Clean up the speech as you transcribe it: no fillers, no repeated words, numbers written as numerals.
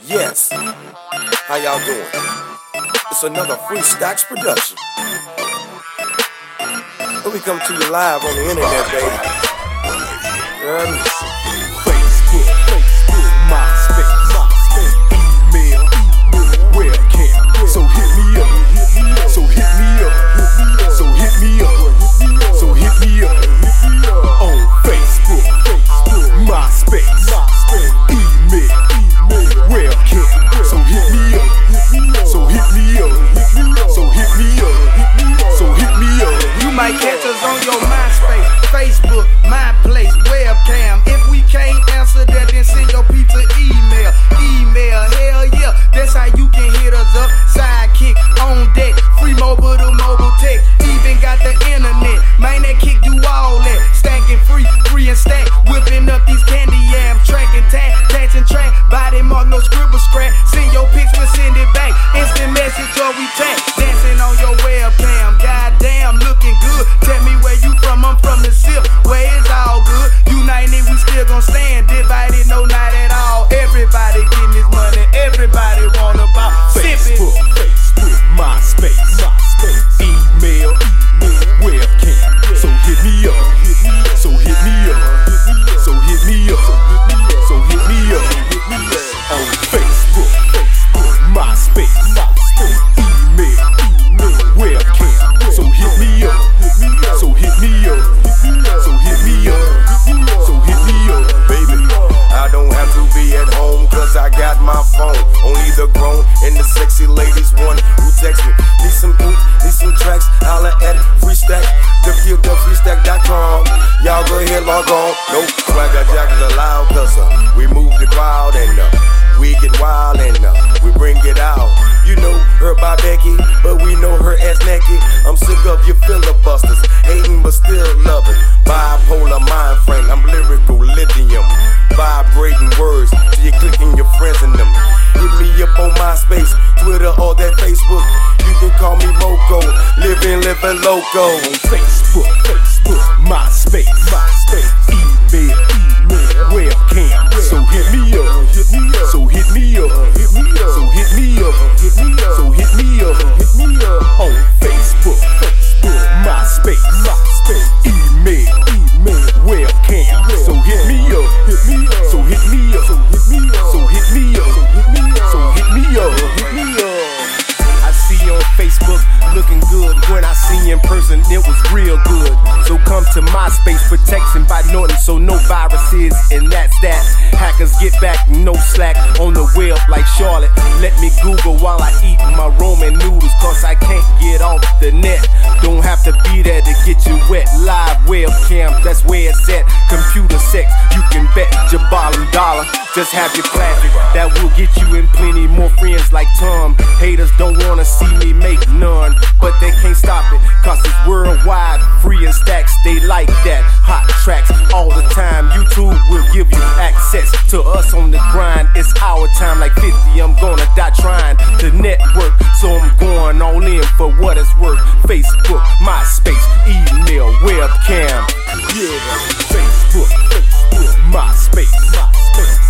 Yes. How y'all doing? It's another Free Stacks production. And we come to you live on the internet, baby. Facebook, MySpace, email, webcam. So hit me up. So hit me up. So hit me up. So hit me up. On Facebook, MySpace, email, webcam. So hit me up. So hit me up. So hit me up. So hit me up. You might catch us on your MySpace, Facebook, my place, webcam. If we can't answer that, then send your pizza email. Hell yeah, that's how you can hit us up. Sidekick on deck, free mobile to mobile tech. Even got the internet, man, that kick do all that. Stacking free and stack, whipping up these candy yams. Track and tag, catch and track, body mark, no scribble scratch. Send your pics, we'll send it back. Instant message or we tag, dancing on your webcam. Goddamn, looking good. Tell me where you from, I'm from the SIP, where it's all good. United, we still gon' stand. Divided, no, not at all. Everybody getting this money, everybody wanna buy. Facebook, MySpace, email, webcam. So hit me up. So hit me up. So hit me up. So hit me up. On Facebook, MySpace, email, webcam. So hit me up. So hit me up. So hit me up. So hit me up, baby. I don't have to be at home, cause I got my phone. Only the grown and the sexy ladies one who text me. Need some ink, need some tracks, holla at Free Stack, www.freestack.com. Y'all go ahead, log on. No swagger jackers allowed, cause we move the crowd and we get wild and we bring it out. You know her by Becky, but we know her ass naked. I'm sick of your filibusters, hating but still loving. Bipolar mind frame, I'm lyrical lithium. Vibrating words till you're clicking your friends in them. Hit me up on MySpace, Twitter, or that Facebook. You can call me Moco, living loco. On Facebook, MySpace, email, webcam. So hit me up. So hit me up. So hit me up. So hit me up. On Facebook, MySpace, email, webcam. So hit me up. So hit me up. So hit me up. So hit me up. I see you on Facebook looking good. When I see you in person, it was real good. So come to MySpace, protection by Norton, so no viruses, and that's that. Hackers get back, no slack on the web like Charlotte. Let me Google while I eat my Roman noodles, cause I can't get off the net. Don't have to be there to get you wet. Live webcam, that's where it's at. Computer sex, you can bet your bottom dollar. Just have your classic, that will get you in plenty more friends like Tom. Haters don't wanna see me make none, but they can't stop it, cause it's worldwide, free and stacks, they like that. Hot tracks all the time, YouTube will give you access to us on the grind. It's our time, like 50, I'm gonna die trying to network, so I'm going all in for what it's worth. Facebook, MySpace, email, webcam. Yeah, Facebook, MySpace,